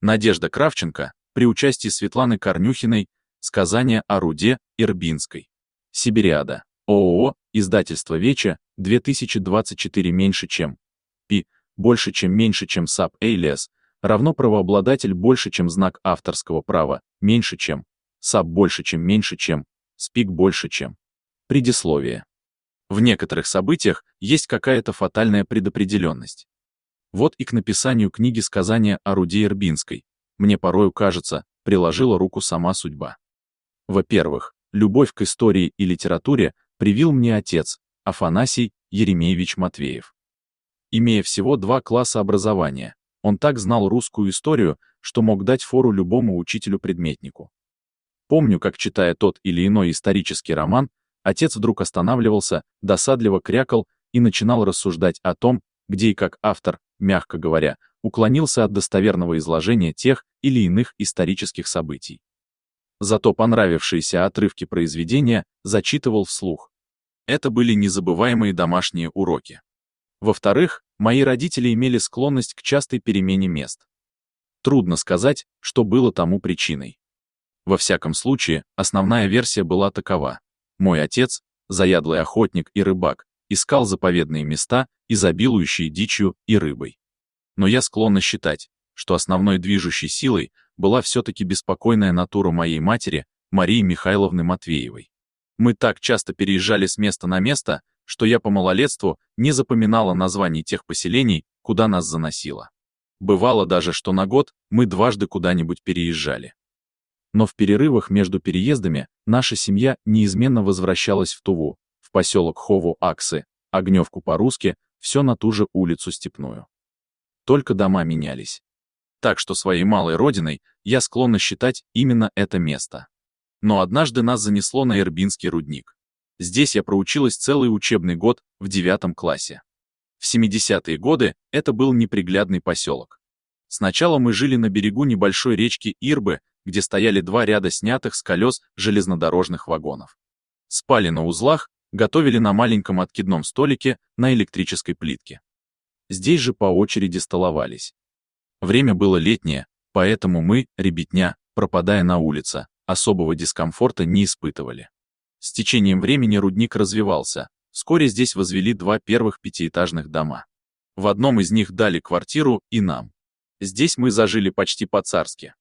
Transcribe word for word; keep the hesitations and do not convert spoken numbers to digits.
Надежда Кравченко, при участии Светланы Корнюхиной, сказание о руде Ирбинской. Сибириада. ООО, издательство Веча, две тысячи двадцать четыре меньше чем. Пи, больше чем меньше чем саб эйлиас, равно правообладатель больше чем знак авторского права, меньше чем. Саб больше чем меньше чем. Спик больше чем. Предисловие. В некоторых событиях есть какая-то фатальная предопределенность. Вот и к написанию книги сказания о руде Ирбинской, мне порою кажется, приложила руку сама судьба. Во-первых, любовь к истории и литературе привил мне отец, Афанасий Еремеевич Матвеев. Имея всего два класса образования, он так знал русскую историю, что мог дать фору любому учителю-предметнику. Помню, как, читая тот или иной исторический роман, отец вдруг останавливался, досадливо крякал и начинал рассуждать о том, где и как автор, мягко говоря, уклонился от достоверного изложения тех или иных исторических событий. Зато понравившиеся отрывки произведения зачитывал вслух. Это были незабываемые домашние уроки. Во-вторых, мои родители имели склонность к частой перемене мест. Трудно сказать, что было тому причиной. Во всяком случае, основная версия была такова. Мой отец, заядлый охотник и рыбак, искал заповедные места, изобилующие дичью и рыбой. Но я склонна считать, что основной движущей силой была все-таки беспокойная натура моей матери, Марии Михайловны Матвеевой. Мы так часто переезжали с места на место, что я по малолетству не запоминала названий тех поселений, куда нас заносило. Бывало даже, что на год мы дважды куда-нибудь переезжали. Но в перерывах между переездами наша семья неизменно возвращалась в Туву, в поселок Хову-Аксы, Огневку по-русски, все на ту же улицу Степную. Только дома менялись. Так что своей малой родиной я склонна считать именно это место. Но однажды нас занесло на Ирбинский рудник. Здесь я проучилась целый учебный год в девятом классе. В семидесятые годы это был неприглядный поселок. Сначала мы жили на берегу небольшой речки Ирбы, где стояли два ряда снятых с колес железнодорожных вагонов. Спали на узлах, готовили на маленьком откидном столике на электрической плитке. Здесь же по очереди столовались. Время было летнее, поэтому мы, ребятня, пропадая на улице, особого дискомфорта не испытывали. С течением времени рудник развивался. Вскоре здесь возвели два первых пятиэтажных дома. В одном из них дали квартиру и нам. Здесь мы зажили почти по-царски.